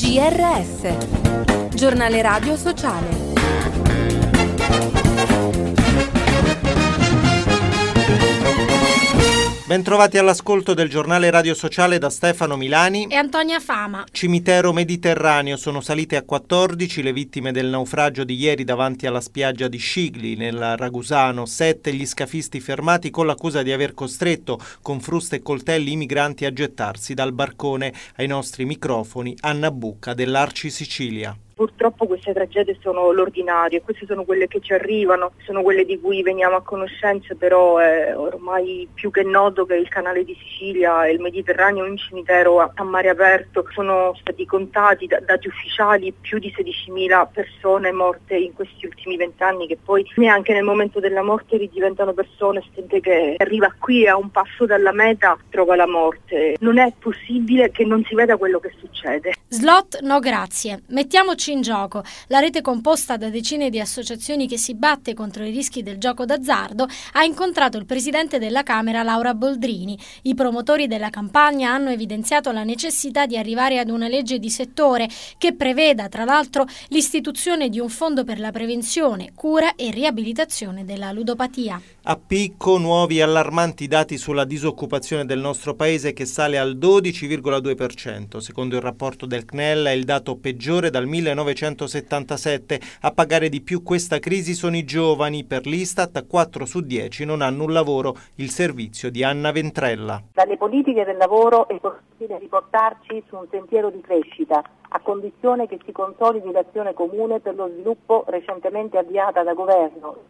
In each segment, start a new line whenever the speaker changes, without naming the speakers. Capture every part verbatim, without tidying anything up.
G R S, Giornale Radio Sociale.
Bentrovati all'ascolto del Giornale Radio Sociale da Stefano Milani
e Antonia Fama.
Cimitero Mediterraneo, sono salite a quattordici le vittime del naufragio di ieri davanti alla spiaggia di Scigli, nel Ragusano. Sette gli scafisti fermati con l'accusa di aver costretto con fruste e coltelli i migranti a gettarsi dal barcone. Ai nostri microfoni Anna Bucca dell'Arci Sicilia.
Purtroppo queste tragedie sono l'ordinario, queste sono quelle che ci arrivano, sono quelle di cui veniamo a conoscenza, però è ormai più che noto che il canale di Sicilia e il Mediterraneo è un cimitero a, a mare aperto. Sono stati contati da dati ufficiali più di sedicimila persone morte in questi ultimi vent'anni, che poi neanche nel momento della morte ridiventano persone. Gente che arriva qui a un passo dalla meta trova la morte. Non è possibile che non si veda quello che succede.
Slot no grazie, mettiamoci in gioco. La rete composta da decine di associazioni che si batte contro i rischi del gioco d'azzardo ha incontrato il presidente della Camera Laura Boldrini. I promotori della campagna hanno evidenziato la necessità di arrivare ad una legge di settore che preveda, tra l'altro, l'istituzione di un fondo per la prevenzione, cura e riabilitazione della ludopatia.
A picco nuovi allarmanti dati sulla disoccupazione del nostro paese, che sale al dodici virgola due per cento. Secondo il rapporto del C N E L è il dato peggiore dal millenovecentosettantasette. A pagare di più questa crisi sono i giovani. Per l'Istat quattro su dieci non hanno un lavoro. Il servizio di Anna Ventrella.
Dalle politiche del lavoro è possibile riportarci su un sentiero di crescita, a condizione che si consolidi l'azione comune per lo sviluppo recentemente avviata da governo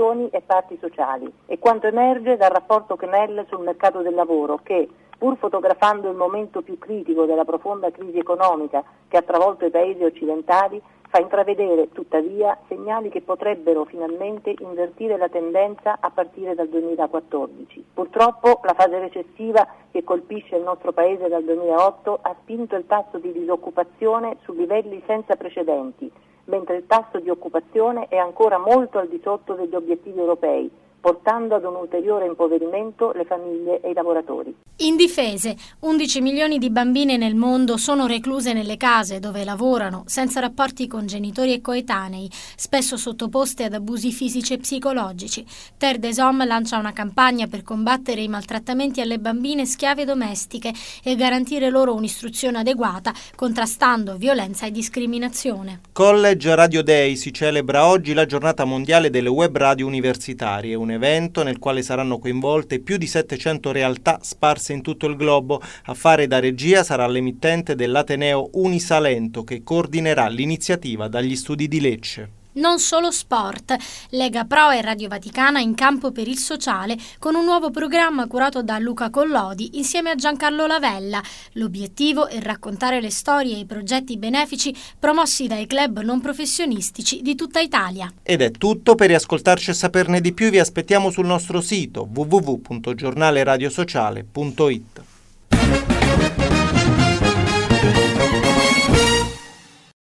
e parti sociali, e quanto emerge dal rapporto C N E L sul mercato del lavoro che, pur fotografando il momento più critico della profonda crisi economica che ha travolto i paesi occidentali, fa intravedere tuttavia segnali che potrebbero finalmente invertire la tendenza a partire dal duemilaquattordici. Purtroppo la fase recessiva che colpisce il nostro paese dal duemilaotto ha spinto il tasso di disoccupazione su livelli senza precedenti, mentre il tasso di occupazione è ancora molto al di sotto degli obiettivi europei, portando ad un ulteriore impoverimento le famiglie e i lavoratori.
Indifese, undici milioni di bambine nel mondo sono recluse nelle case dove lavorano, senza rapporti con genitori e coetanei, spesso sottoposte ad abusi fisici e psicologici. Terre des Hommes lancia una campagna per combattere i maltrattamenti alle bambine schiave domestiche e garantire loro un'istruzione adeguata, contrastando violenza e discriminazione.
College Radio Day si celebra oggi la giornata mondiale delle web radio universitarie, un evento nel quale saranno coinvolte più di settecento realtà sparse in tutto il globo. A fare da regia sarà l'emittente dell'Ateneo Unisalento, che coordinerà l'iniziativa dagli studi di Lecce.
Non solo sport. Lega Pro e Radio Vaticana in campo per il sociale con un nuovo programma curato da Luca Collodi insieme a Giancarlo Lavella. L'obiettivo è raccontare le storie e i progetti benefici promossi dai club non professionistici di tutta Italia.
Ed è tutto. Per riascoltarci e saperne di più vi aspettiamo sul nostro sito w w w punto giornale radio sociale punto i t.